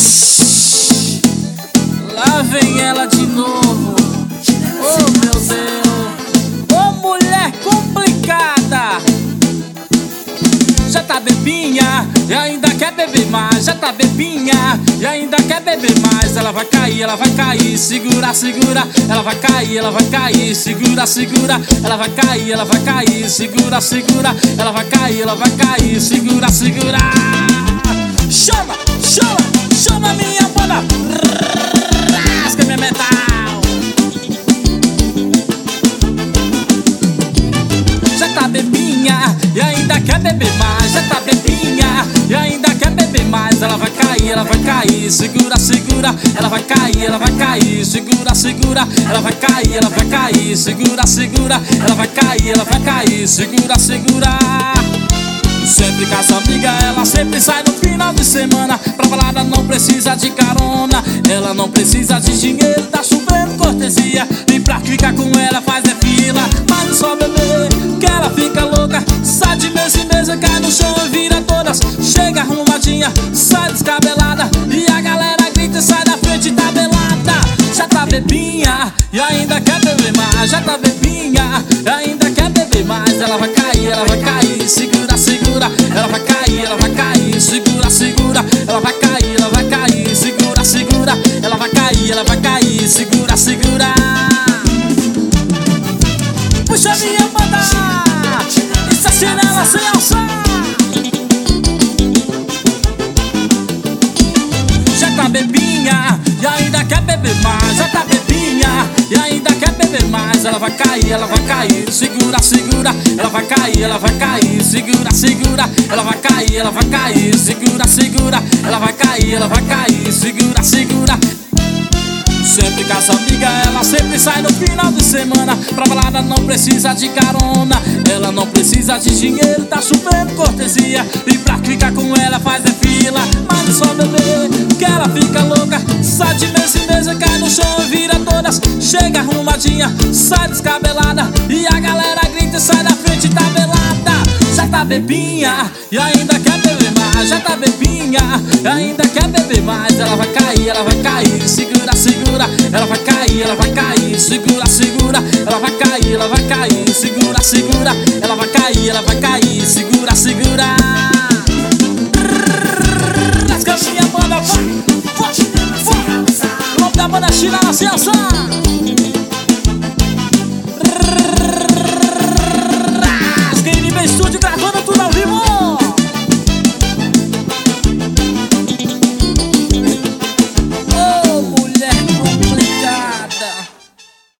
Lá vem ela de novo. Oh meu Deus, oh mulher complicada. Já tá bebinha e ainda quer beber mais. Já tá bebinha e ainda quer beber mais. Ela vai cair, segura, segura. Ela vai cair, segura, segura. Ela vai cair, segura, segura. Ela vai cair, segura, segura. Chama, chama, chama minha banda. Rasga minha metal. Já tá bebinha e ainda quer beber mais. Já tá bebinha e ainda quer beber mais. Ela vai cair, segura, segura. Ela vai cair, segura, segura. Ela vai cair, segura, segura. Ela vai cair, segura, segura. Sempre com essa amiga, ela sempre sai no final de semana. Pra balada não precisa de carona. Ela não precisa de dinheiro, tá chovendo cortesia. E pra ficar com ela faz fila. Mas não só beber, que ela fica louca. Sai de mesa em mesa, cai no chão e vira todas. Chega arrumadinha, sai descabelada. E a galera grita e sai da frente tabelada. Já tá bebinha e ainda quer beber mais. Já tá bebinha e ainda quer beber mais. Ela vai cair, segura, segura. Ela vai cair, segura, segura. Ela vai cair, segura, segura. Ela vai cair, segura, segura. Puxa minha banda, estaciona ela sem alçar. Já tá bebinha e ainda quer beber mais. Já tá bebinha e ainda quer beber mais. Ela vai cair, segura, segura. Ela vai cair, segura, segura. Ela vai cair, segura, segura. Ela vai cair, segura, segura. Sempre com essa amiga, ela sempre sai no final de semana. Pra balada não precisa de carona. Ela não precisa de dinheiro, tá chovendo cortesia. E pra ficar com ela faz fila. Mas não só beber, que ela fica louca. Sai de mesa em mesa, cai no chão e vira todas. Chega arrumadinha, sai descabelada. E a galera grita e sai da frente tabelada. Já tá bebinha e ainda quer beber mais. Já tá bebinha e ainda quer beber mais. Ela vai cair, segura, segura. Ela vai cair, segura, segura. Ela vai cair, segura, segura. Ela vai cair, segura, segura.